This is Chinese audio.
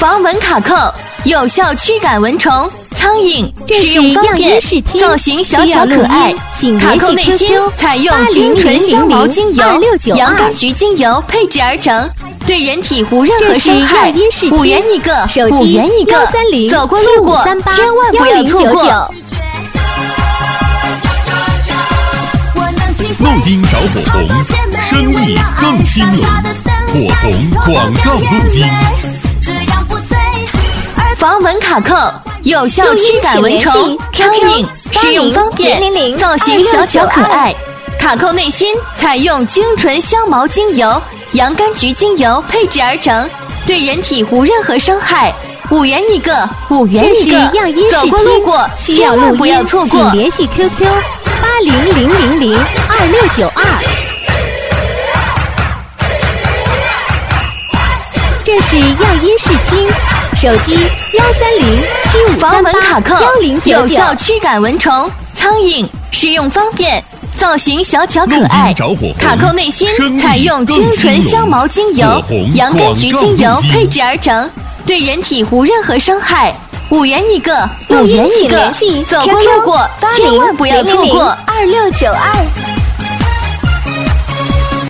防蚊卡扣，有效驱赶蚊虫、苍蝇，使用方便，造型小巧可爱。卡扣内芯采用精纯香茅精油、洋甘菊精油配制而成，对人体无任何伤害。5元一个，5元一个，走过路过千万不要错过。 录音找火红，生意更兴隆。火红广告录音。 防蚊卡扣，有效驱赶蚊虫、苍蝇，使用方便，造型小巧可爱。卡扣内芯采用精纯香茅精油、洋甘菊精油配制而成，对人体无任何伤害。5元一个，5元一个，走过路过千万不要错过。 请联系 QQ8000026922。这是样音视听，手机13075381099。 防蚊卡扣，有效驱赶蚊虫、苍蝇，使用方便，造型小巧可爱。卡扣内芯采用精纯香茅精油、洋甘菊精油配制而成，对人体无任何伤害。5元一个，5元一个，走过路过千万不要错过。 2692。